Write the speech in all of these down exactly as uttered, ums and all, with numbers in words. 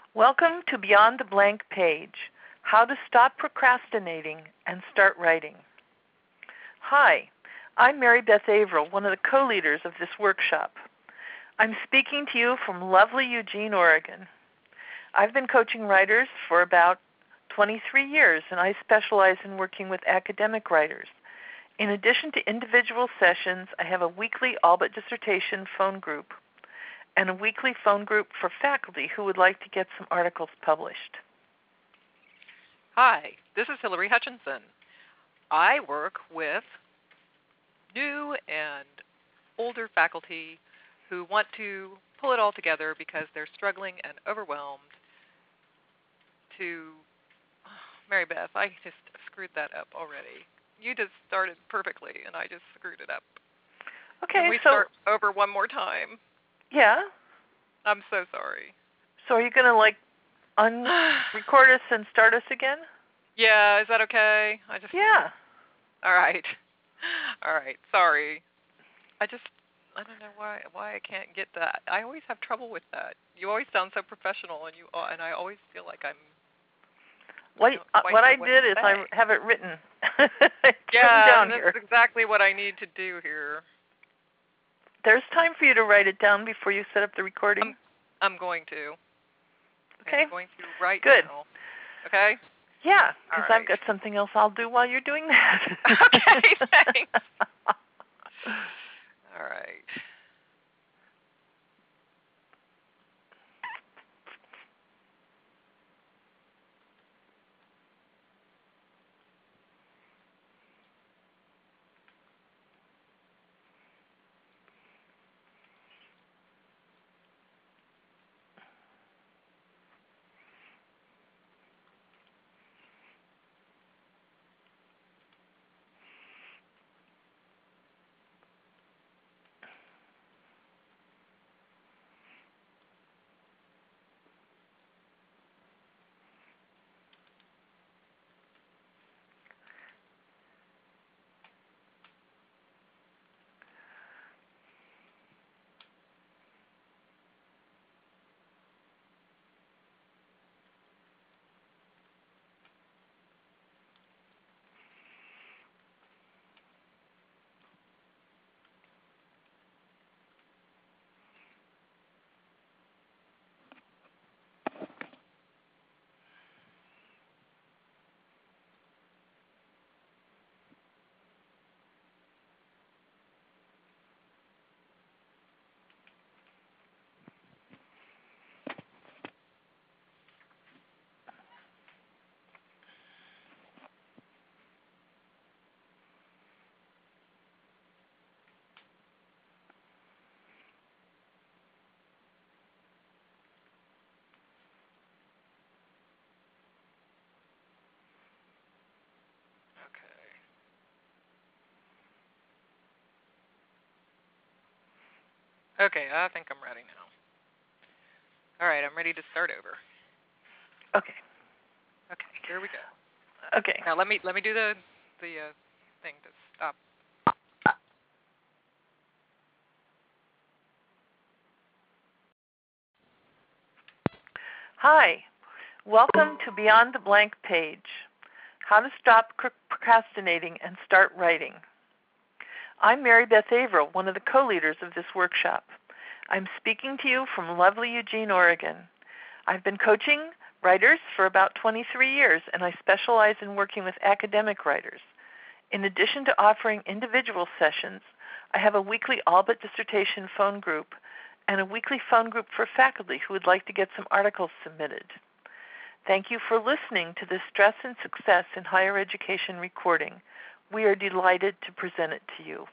Welcome to Beyond the Blank Page, How to Stop Procrastinating and Start Writing. Hi, I'm Mary Beth Averill, one of the co-leaders of this workshop. I'm speaking to you from lovely Eugene, Oregon. I've been coaching writers for about twenty-three years, and I specialize in working with academic writers. In addition to individual sessions, I have a weekly all but dissertation phone group and a weekly phone group for faculty who would like to get some articles published. Hi, this is Hillary Hutchinson. I work with new and older faculty who want to pull it all together because they're struggling and overwhelmed to... Oh, Mary Beth, I just screwed that up already. You just started perfectly, and I just screwed it up. Okay, Can we so, start over one more time? Yeah. I'm so sorry. So are you going to, like, un-record us and start us again? Yeah, is that okay? I just... Yeah. All right. All right. Sorry. I just... I don't know why why I can't get that. I always have trouble with that. You always sound so professional, and you and I always feel like I'm... What, uh, what I what did is I have it written. it's yeah, written down that's here. exactly what I need to do here. There's time for you to write it down before you set up the recording. I'm, I'm going to. Okay. I'm going to right Good. now. Okay? Yeah, because right. I've got something else I'll do while you're doing that. Okay, thanks. All right. Okay, I think I'm ready now. All right, I'm ready to start over. Okay. Okay, here we go. Okay. Now let me let me do the the uh, thing to stop. Hi. Welcome to Beyond the Blank Page, How to Stop Procrastinating and Start Writing. I'm Mary Beth Averill, one of the co-leaders of this workshop. I'm speaking to you from lovely Eugene, Oregon. I've been coaching writers for about twenty-three years, and I specialize in working with academic writers. In addition to offering individual sessions, I have a weekly all but dissertation phone group and a weekly phone group for faculty who would like to get some articles submitted. Thank you for listening to this Stress and Success in Higher Education recording. We are delighted to present it to you.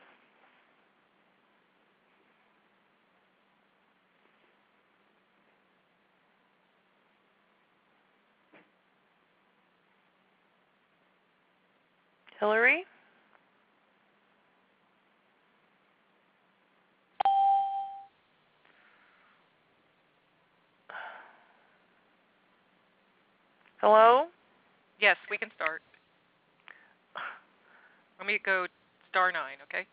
Hillary? Hello? Yes, we can start. Let me go star nine, okay?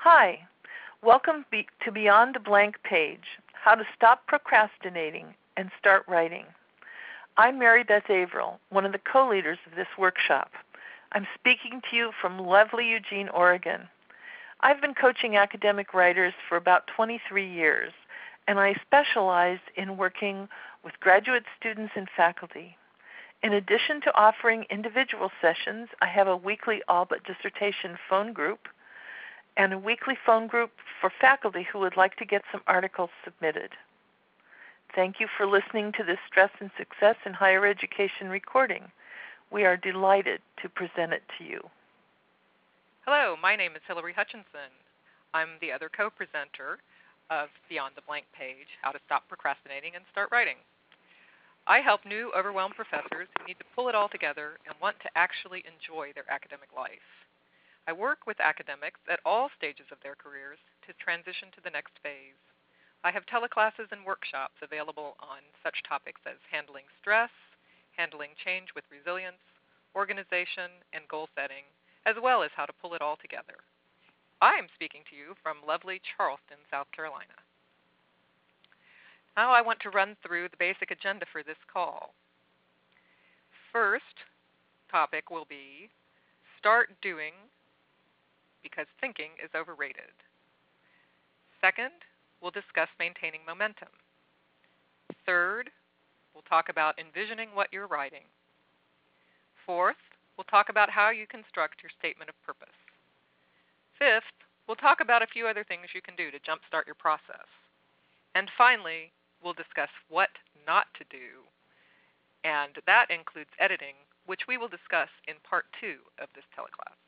Hi, welcome be- to Beyond the Blank Page, How to Stop Procrastinating and Start Writing. I'm Mary Beth Averill, one of the co-leaders of this workshop. I'm speaking to you from lovely Eugene, Oregon. I've been coaching academic writers for about twenty-three years, and I specialize in working with graduate students and faculty. In addition to offering individual sessions, I have a weekly all but dissertation phone group and a weekly phone group for faculty who would like to get some articles submitted. Thank you for listening to this Stress and Success in Higher Education recording. We are delighted to present it to you. Hello, my name is Hillary Hutchinson. I'm the other co-presenter of Beyond the Blank Page, How to Stop Procrastinating and Start Writing. I help new, overwhelmed professors who need to pull it all together and want to actually enjoy their academic life. I work with academics at all stages of their careers to transition to the next phase. I have teleclasses and workshops available on such topics as handling stress, handling change with resilience, organization, and goal setting, as well as how to pull it all together. I'm speaking to you from lovely Charleston, South Carolina. Now I want to run through the basic agenda for this call. First topic will be start doing because thinking is overrated. Second, we'll discuss maintaining momentum. Third, we'll talk about envisioning what you're writing. Fourth, we'll talk about how you construct your statement of purpose. Fifth, we'll talk about a few other things you can do to jumpstart your process. And finally, we'll discuss what not to do, and that includes editing, which we will discuss in part two of this teleclass.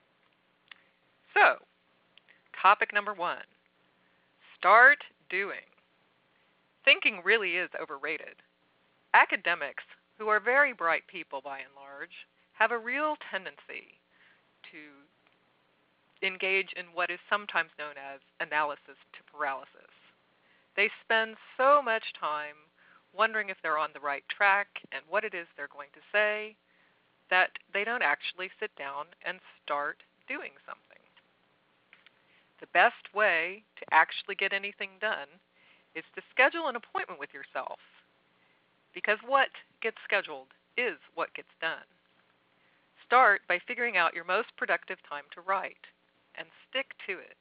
So, topic number one, start doing. Thinking really is overrated. Academics, who are very bright people by and large, have a real tendency to engage in what is sometimes known as analysis to paralysis. They spend so much time wondering if they're on the right track and what it is they're going to say that they don't actually sit down and start doing something. The best way to actually get anything done is to schedule an appointment with yourself, because what gets scheduled is what gets done. Start by figuring out your most productive time to write and stick to it.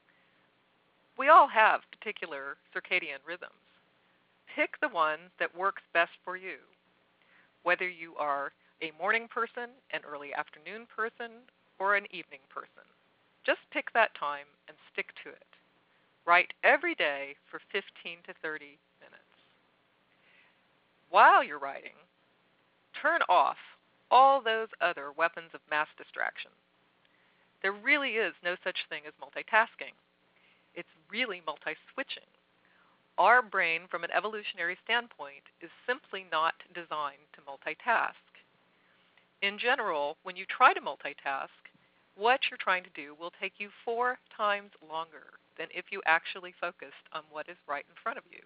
We all have particular circadian rhythms. Pick the one that works best for you. Whether you are a morning person, an early afternoon person, or an evening person, just pick that time and stick to it. Write every day for fifteen to thirty minutes. While you're writing, turn off all those other weapons of mass distraction. There really is no such thing as multitasking. It's really multi-switching. Our brain, from an evolutionary standpoint, is simply not designed to multitask. In general, when you try to multitask, what you're trying to do will take you four times longer than if you actually focused on what is right in front of you.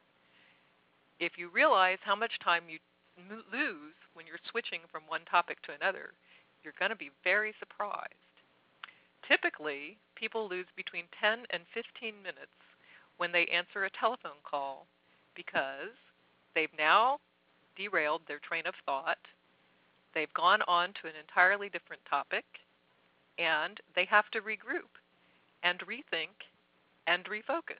If you realize how much time you m- lose when you're switching from one topic to another, you're going to be very surprised. Typically, people lose between ten and fifteen minutes when they answer a telephone call because they've now derailed their train of thought, they've gone on to an entirely different topic, and they have to regroup and rethink and refocus.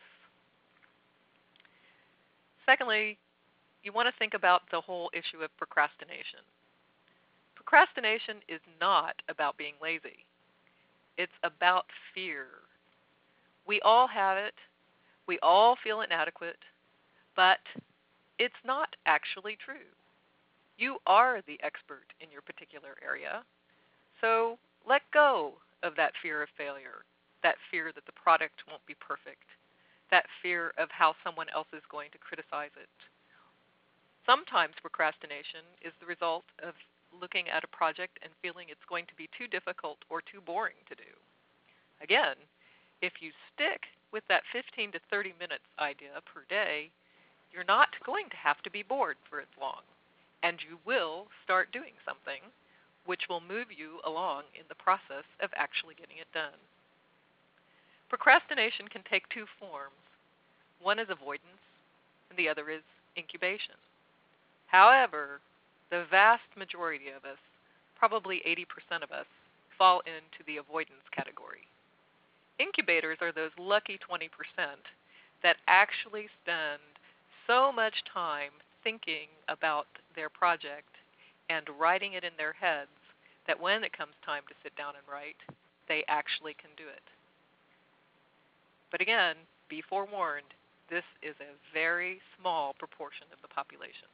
Secondly, you want to think about the whole issue of procrastination. Procrastination is not about being lazy. It's about fear. We all have it. We all feel inadequate, but it's not actually true. You are the expert in your particular area, so let go of that fear of failure, that fear that the product won't be perfect, that fear of how someone else is going to criticize it. Sometimes procrastination is the result of looking at a project and feeling it's going to be too difficult or too boring to do. Again, if you stick with that fifteen to thirty minutes idea per day, you're not going to have to be bored for as long, and you will start doing something which will move you along in the process of actually getting it done. Procrastination can take two forms. One is avoidance, and the other is incubation. However, the vast majority of us, probably eighty percent of us, fall into the avoidance category. Incubators are those lucky twenty percent that actually spend so much time thinking about their project and writing it in their heads that when it comes time to sit down and write, they actually can do it. But again, be forewarned, this is a very small proportion of the population.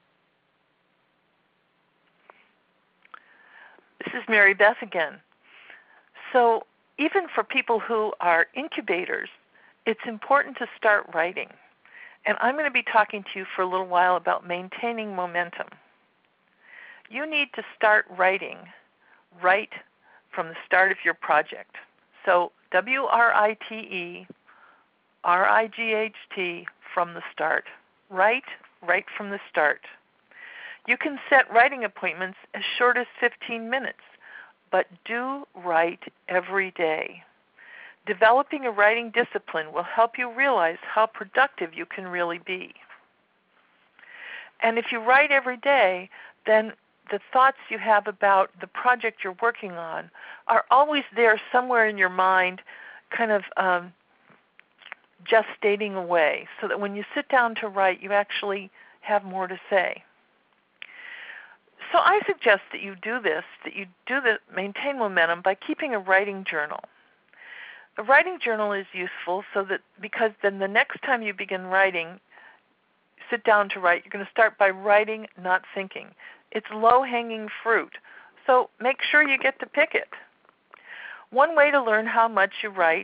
This is Mary Beth again. So even for people who are incubators, it's important to start writing. And I'm going to be talking to you for a little while about maintaining momentum. You need to start writing right from the start of your project. So W R I T E, R I G H T, from the start. Write right from the start. You can set writing appointments as short as fifteen minutes, but do write every day. Developing a writing discipline will help you realize how productive you can really be. And if you write every day, then the thoughts you have about the project you're working on are always there somewhere in your mind, kind of um, gestating away, so that when you sit down to write, you actually have more to say. So I suggest that you do this, that you do the maintain momentum by keeping a writing journal. A writing journal is useful so that because then the next time you begin writing, sit down to write, you're going to start by writing, not thinking. It's low-hanging fruit, so make sure you get to pick it. One way to learn how much you write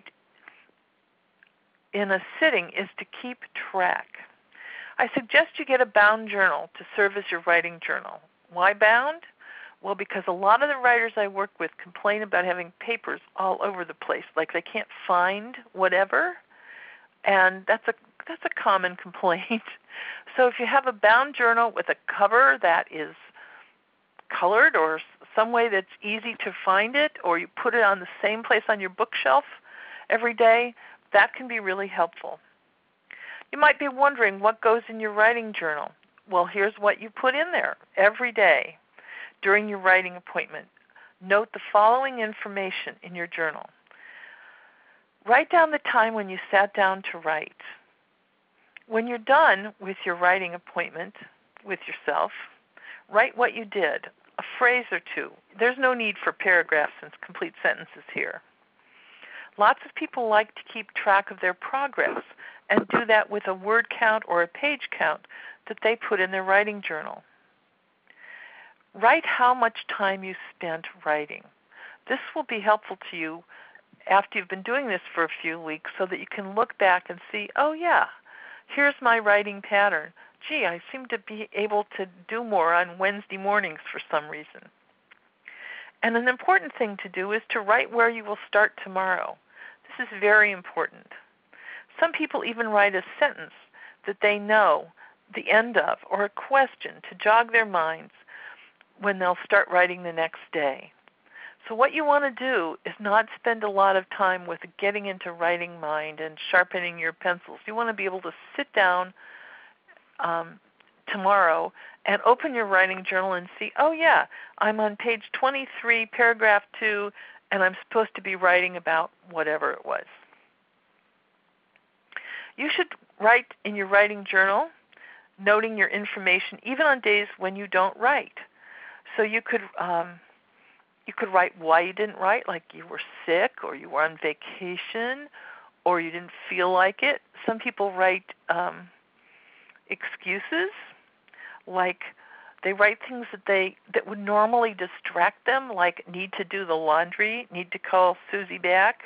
in a sitting is to keep track. I suggest you get a bound journal to serve as your writing journal. Why bound? Well, because a lot of the writers I work with complain about having papers all over the place, like they can't find whatever, and that's a that's a common complaint. So if you have a bound journal with a cover that is colored or some way that's easy to find it, or you put it on the same place on your bookshelf every day, that can be really helpful. You might be wondering what goes in your writing journal. Well, here's what you put in there every day during your writing appointment. Note the following information in your journal. Write down the time when you sat down to write. When you're done with your writing appointment with yourself, write what you did, a phrase or two. There's no need for paragraphs and complete sentences here. Lots of people like to keep track of their progress and do that with a word count or a page count that they put in their writing journal. Write how much time you spent writing. This will be helpful to you after you've been doing this for a few weeks so that you can look back and see, oh yeah, here's my writing pattern. Gee, I seem to be able to do more on Wednesday mornings for some reason. And an important thing to do is to write where you will start tomorrow. This is very important. Some people even write a sentence that they know the end of, or a question to jog their minds when they'll start writing the next day. So what you want to do is not spend a lot of time with getting into writing mind and sharpening your pencils. You want to be able to sit down um, tomorrow and open your writing journal and see, oh yeah, I'm on page twenty-three, paragraph two, and I'm supposed to be writing about whatever it was. You should write in your writing journal, noting your information even on days when you don't write. So you could um, you could write why you didn't write, like you were sick or you were on vacation or you didn't feel like it. Some people write um, excuses, like they write things that they that would normally distract them, like need to do the laundry, need to call Susie back.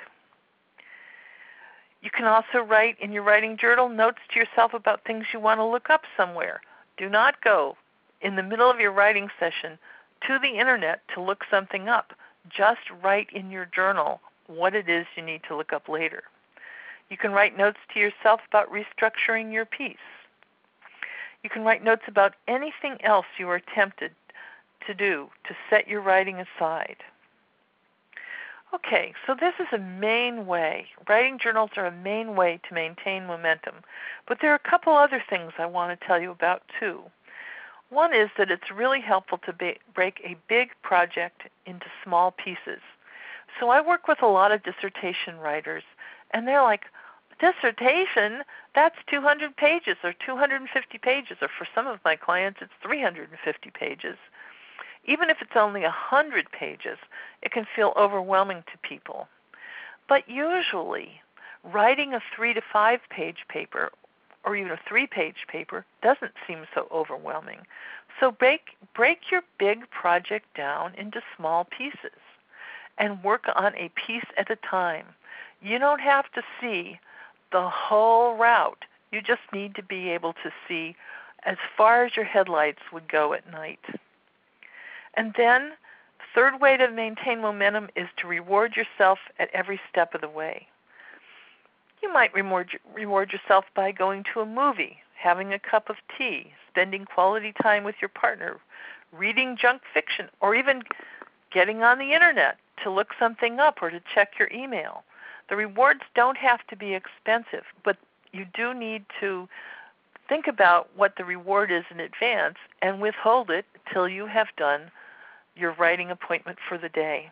You can also write in your writing journal notes to yourself about things you want to look up somewhere. Do not go in the middle of your writing session to the internet to look something up. Just write in your journal what it is you need to look up later. You can write notes to yourself about restructuring your piece. You can write notes about anything else you are tempted to do to set your writing aside. Okay, so this is a main way. Writing journals are a main way to maintain momentum. But there are a couple other things I want to tell you about too. One is that it's really helpful to be, break a big project into small pieces. So I work with a lot of dissertation writers, and they're like, dissertation? That's two hundred pages or two hundred fifty pages, or for some of my clients, it's three hundred fifty pages. Even if it's only one hundred pages, it can feel overwhelming to people. But usually, writing a three to five page paper or even a three-page paper doesn't seem so overwhelming. So break, break your big project down into small pieces and work on a piece at a time. You don't have to see the whole route. You just need to be able to see as far as your headlights would go at night. And then, third way to maintain momentum is to reward yourself at every step of the way. You might reward, reward yourself by going to a movie, having a cup of tea, spending quality time with your partner, reading junk fiction, or even getting on the internet to look something up or to check your email. The rewards don't have to be expensive, but you do need to think about what the reward is in advance and withhold it till you have done your writing appointment for the day.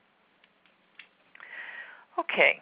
Okay.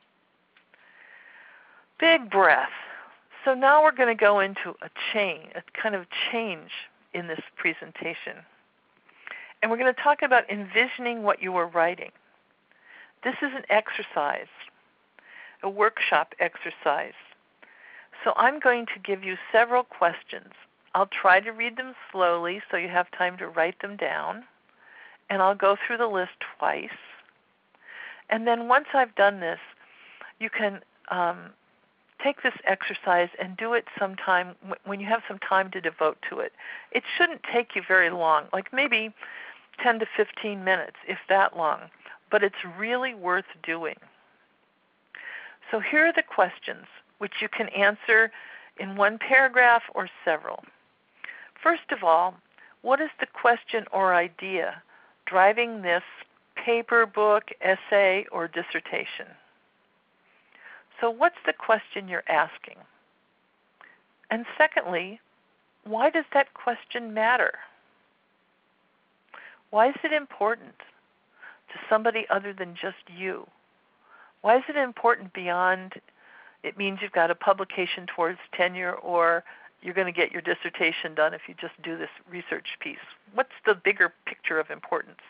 Big breath. So now we're going to go into a change, a kind of change in this presentation. And we're going to talk about envisioning what you are writing. This is an exercise, a workshop exercise. So I'm going to give you several questions. I'll try to read them slowly so you have time to write them down. And I'll go through the list twice. And then once I've done this, you can um, take this exercise and do it sometime when you have some time to devote to it. It shouldn't take you very long, like maybe ten to fifteen minutes, if that long, but it's really worth doing. So here are the questions, which you can answer in one paragraph or several. First of all, what is the question or idea driving this paper, book, essay, or dissertation? So what's the question you're asking? And secondly, why does that question matter? Why is it important to somebody other than just you? Why is it important beyond it means you've got a publication towards tenure or you're going to get your dissertation done if you just do this research piece? What's the bigger picture of importance?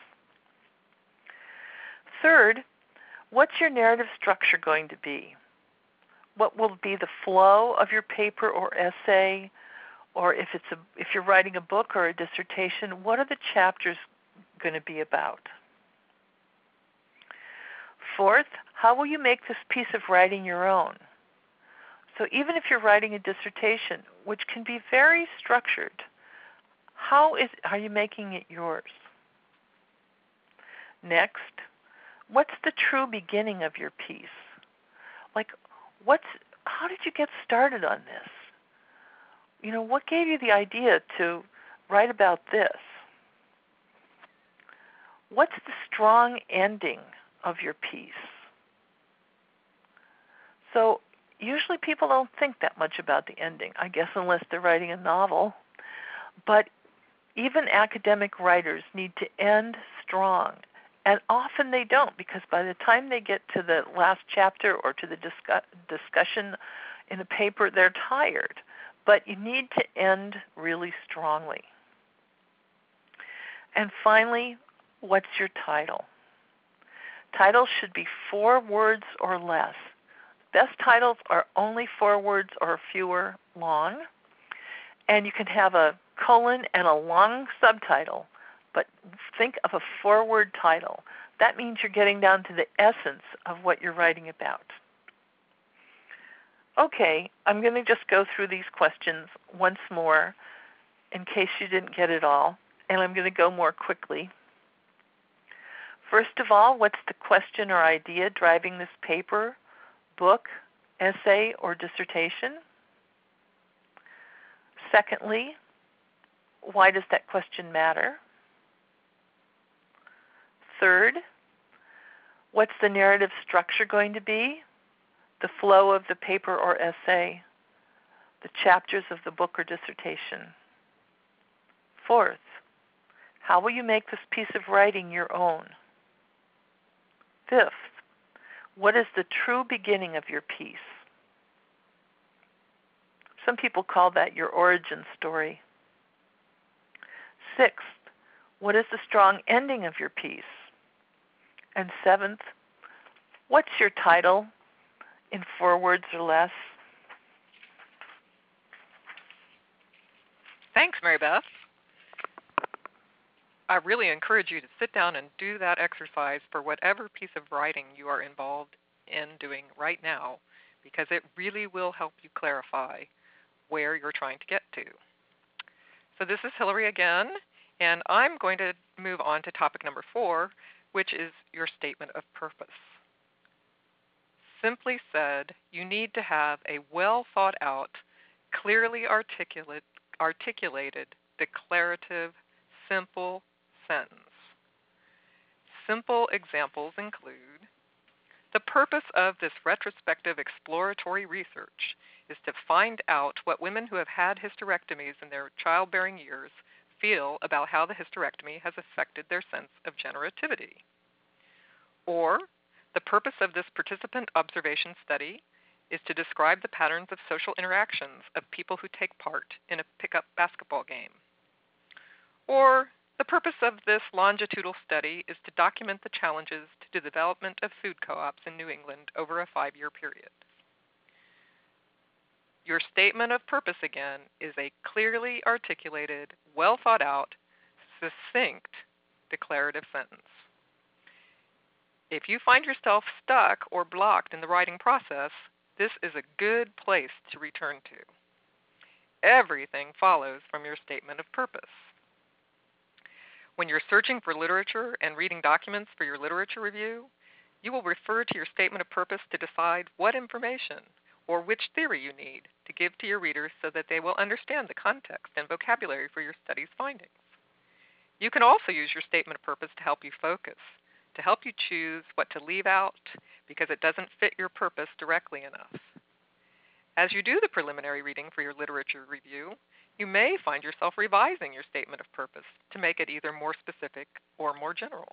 Third, what's your narrative structure going to be? What will be the flow of your paper or essay? Or if it's a, if you're writing a book or a dissertation, what are the chapters going to be about? Fourth, how will you make this piece of writing your own? So even if you're writing a dissertation, which can be very structured, how is are you making it yours? Next, what's the true beginning of your piece? Like, what's how did you get started on this? You know, what gave you the idea to write about this? What's the strong ending of your piece? So usually people don't think that much about the ending, I guess, unless they're writing a novel. But even academic writers need to end strong. And often they don't, because by the time they get to the last chapter or to the discuss- discussion in a paper, they're tired. But you need to end really strongly. And finally, what's your title? Titles should be four words or less. Best titles are only four words or fewer long. And you can have a colon and a long subtitle, but think of a four-word title. That means you're getting down to the essence of what you're writing about. Okay, I'm going to just go through these questions once more in case you didn't get it all, and I'm going to go more quickly. First of all, what's the question or idea driving this paper, book, essay, or dissertation? Secondly, why does that question matter? Third, What's the narrative structure going to be? The flow of the paper or essay, the chapters of the book or dissertation. Fourth, how will you make this piece of writing your own? Fifth, what is the true beginning of your piece? Some people call that your origin story. Sixth, what is the strong ending of your piece? And seventh, what's your title in four words or less? Thanks, Mary Beth. I really encourage you to sit down and do that exercise for whatever piece of writing you are involved in doing right now, because it really will help you clarify where you're trying to get to. So this is Hillary again, and I'm going to move on to topic number four, which is your statement of purpose. Simply said, you need to have a well thought out, clearly articulate, articulated, declarative, simple sentence. Simple examples include, the purpose of this retrospective exploratory research is to find out what women who have had hysterectomies in their childbearing years feel about how the hysterectomy has affected their sense of generativity. Or, the purpose of this participant observation study is to describe the patterns of social interactions of people who take part in a pickup basketball game. Or, the purpose of this longitudinal study is to document the challenges to the development of food co-ops in New England over a five-year period. Your statement of purpose, again, is a clearly articulated, well thought out, succinct, declarative sentence. If you find yourself stuck or blocked in the writing process, this is a good place to return to. Everything follows from your statement of purpose. When you're searching for literature and reading documents for your literature review, you will refer to your statement of purpose to decide what information or which theory you need to give to your readers so that they will understand the context and vocabulary for your study's findings. You can also use your statement of purpose to help you focus, to help you choose what to leave out because it doesn't fit your purpose directly enough. As you do the preliminary reading for your literature review, you may find yourself revising your statement of purpose to make it either more specific or more general.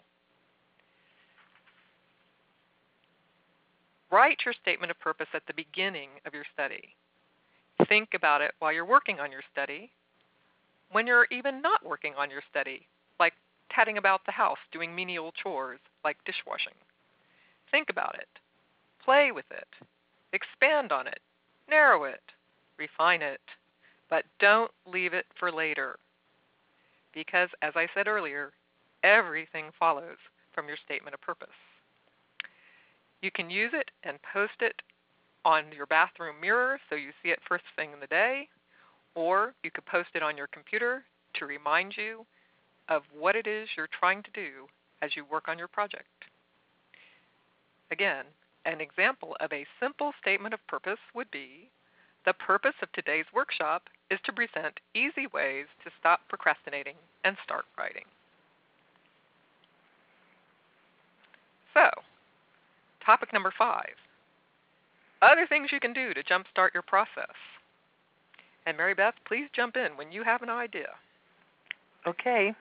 Write your statement of purpose at the beginning of your study. Think about it while you're working on your study, when you're even not working on your study, like tatting about the house, doing menial chores like dishwashing. Think about it. Play with it. Expand on it. Narrow it. Refine it. But don't leave it for later. Because, as I said earlier, everything follows from your statement of purpose. You can use it and post it on your bathroom mirror so you see it first thing in the day, or you could post it on your computer to remind you of what it is you're trying to do as you work on your project. Again, an example of a simple statement of purpose would be, the purpose of today's workshop is to present easy ways to stop procrastinating and start writing. So, topic number five, other things you can do to jumpstart your process. And Mary Beth, please jump in when you have an idea. Okay.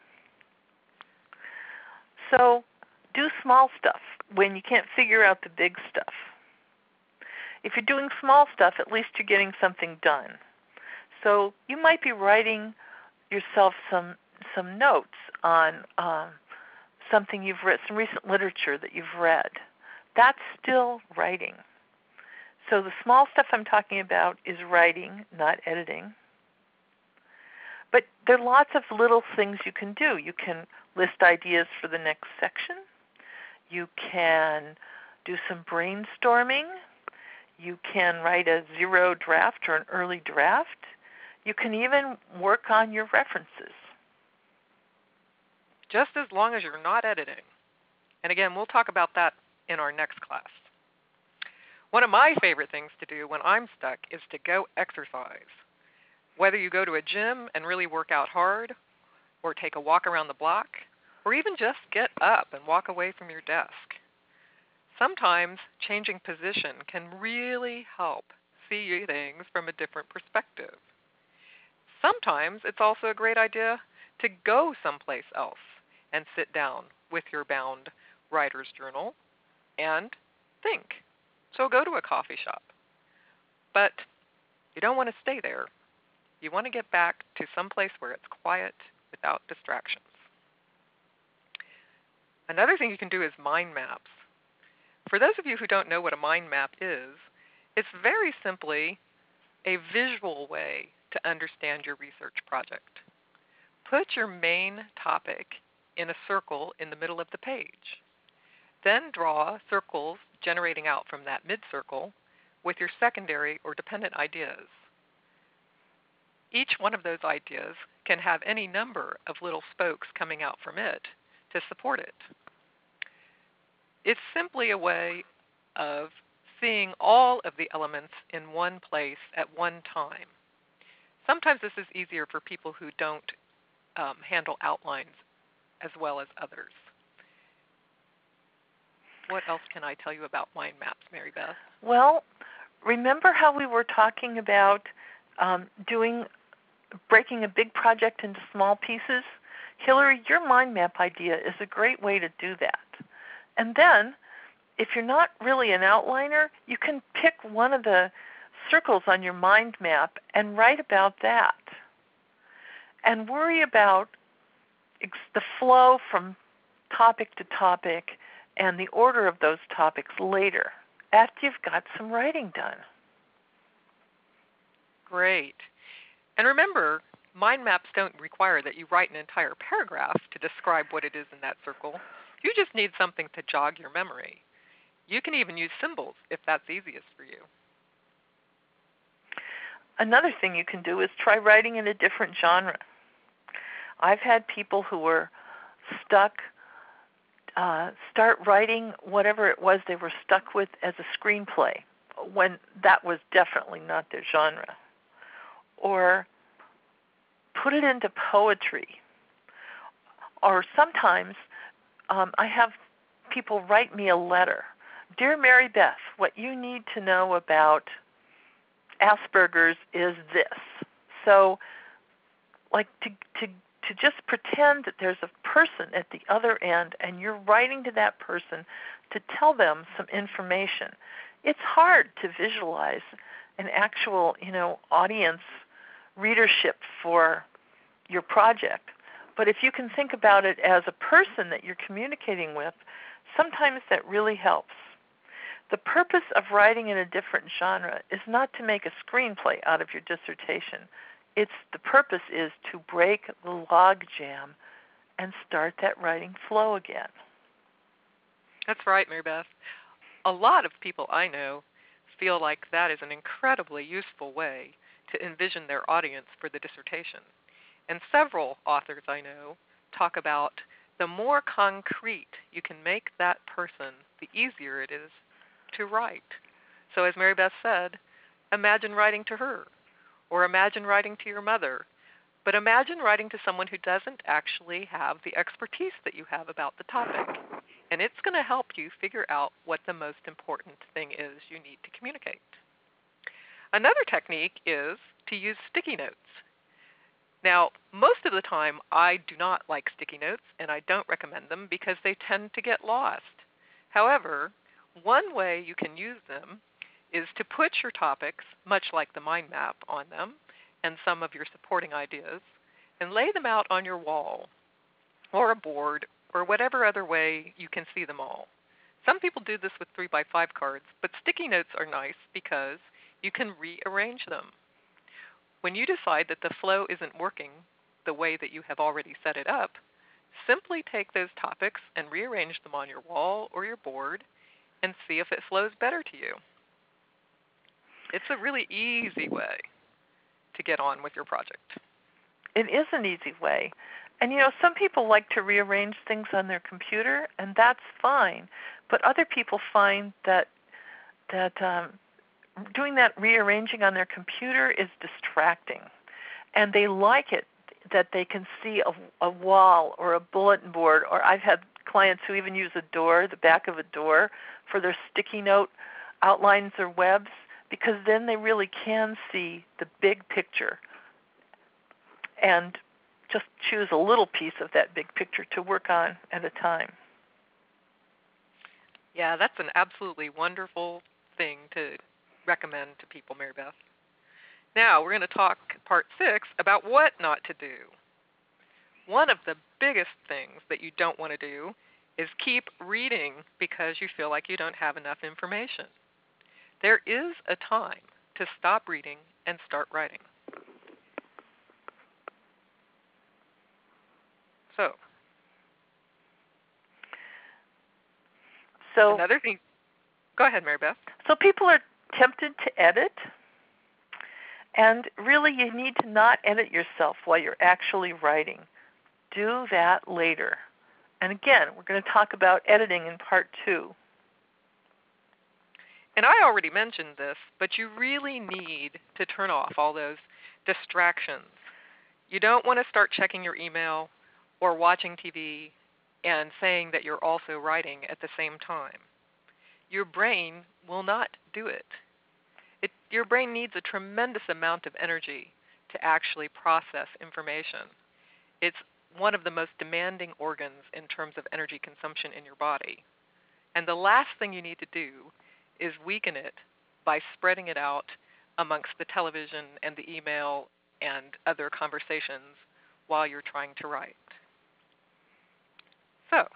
So, do small stuff when you can't figure out the big stuff. If you're doing small stuff, at least you're getting something done. So you might be writing yourself some some notes on um, something you've read, some recent literature that you've read. That's still writing. So the small stuff I'm talking about is writing, not editing. But there are lots of little things you can do. You can list ideas for the next section. You can do some brainstorming. You can write a zero draft or an early draft. You can even work on your references. Just as long as you're not editing. And again, we'll talk about that in our next class. One of my favorite things to do when I'm stuck is to go exercise. Whether you go to a gym and really work out hard, or take a walk around the block, or even just get up and walk away from your desk. Sometimes changing position can really help see things from a different perspective. Sometimes it's also a great idea to go someplace else and sit down with your bound writer's journal and think. So go to a coffee shop. But you don't want to stay there. You want to get back to someplace where it's quiet without distractions. Another thing you can do is mind maps. For those of you who don't know what a mind map is, it's very simply a visual way to understand your research project. Put your main topic in a circle in the middle of the page. Then draw circles generating out from that mid-circle with your secondary or dependent ideas. Each one of those ideas can have any number of little spokes coming out from it to support it. It's simply a way of seeing all of the elements in one place at one time. Sometimes this is easier for people who don't um, handle outlines as well as others. What else can I tell you about mind maps, Mary Beth? Well, remember how we were talking about um, doing, breaking a big project into small pieces? Hillary, your mind map idea is a great way to do that. And then, if you're not really an outliner, you can pick one of the circles on your mind map and write about that. And worry about the flow from topic to topic and the order of those topics later, after you've got some writing done. Great. And remember, mind maps don't require that you write an entire paragraph to describe what it is in that circle. You just need something to jog your memory. You can even use symbols if that's easiest for you. Another thing you can do is try writing in a different genre. I've had people who were stuck, uh, start writing whatever it was they were stuck with as a screenplay, when that was definitely not their genre. Or put it into poetry. Or sometimes um, I have people write me a letter. Dear Mary Beth, what you need to know about Asperger's is this. So, like to to to just pretend that there's a person at the other end and you're writing to that person to tell them some information. It's hard to visualize an actual, you know, audience readership for your project. But if you can think about it as a person that you're communicating with, sometimes that really helps. The purpose of writing in a different genre is not to make a screenplay out of your dissertation. It's the purpose is to break the log jam and start that writing flow again. That's right, Mary Beth. A lot of people I know feel like that is an incredibly useful way to envision their audience for the dissertation. And several authors I know talk about the more concrete you can make that person, the easier it is to write. So as Mary Beth said, imagine writing to her, or imagine writing to your mother, but imagine writing to someone who doesn't actually have the expertise that you have about the topic. And it's going to help you figure out what the most important thing is you need to communicate. Another technique is to use sticky notes. Now, most of the time, I do not like sticky notes, and I don't recommend them because they tend to get lost. However, one way you can use them is to put your topics, much like the mind map, on them and some of your supporting ideas, and lay them out on your wall or a board or whatever other way you can see them all. Some people do this with three by five cards, but sticky notes are nice because you can rearrange them. When you decide that the flow isn't working the way that you have already set it up, simply take those topics and rearrange them on your wall or your board and see if it flows better to you. It's a really easy way to get on with your project. It is an easy way. And, you know, some people like to rearrange things on their computer, and that's fine. But other people find that that um, doing that rearranging on their computer is distracting. And they like it that they can see a, a wall or a bulletin board, or I've had clients who even use a door, the back of a door, for their sticky note outlines or webs, because then they really can see the big picture and just choose a little piece of that big picture to work on at a time. Yeah, that's an absolutely wonderful thing to recommend to people, Mary Beth. Now we're going to talk part six about what not to do. One of the biggest things that you don't want to do is keep reading because you feel like you don't have enough information. There is a time to stop reading and start writing. So, so another thing. Go ahead, Mary Beth. So people are tempted to edit, and really you need to not edit yourself while you're actually writing. Do that later. And again, we're going to talk about editing in part two. And I already mentioned this, but you really need to turn off all those distractions. You don't want to start checking your email or watching T V and saying that you're also writing at the same time. Your brain will not do it. It your brain needs a tremendous amount of energy to actually process information. It's one of the most demanding organs in terms of energy consumption in your body. And the last thing you need to do is weaken it by spreading it out amongst the television and the email and other conversations while you're trying to write. So,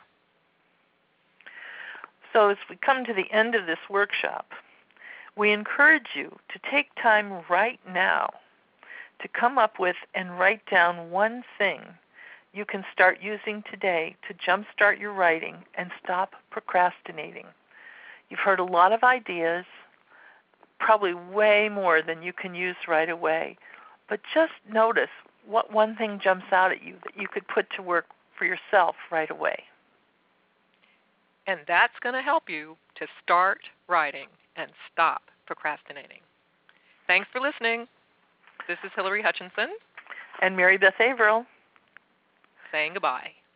so as we come to the end of this workshop, we encourage you to take time right now to come up with and write down one thing you can start using today to jumpstart your writing and stop procrastinating. You've heard a lot of ideas, probably way more than you can use right away, but just notice what one thing jumps out at you that you could put to work for yourself right away. And that's going to help you to start writing and stop procrastinating. Thanks for listening. This is Hillary Hutchinson and Mary Beth Averill saying goodbye.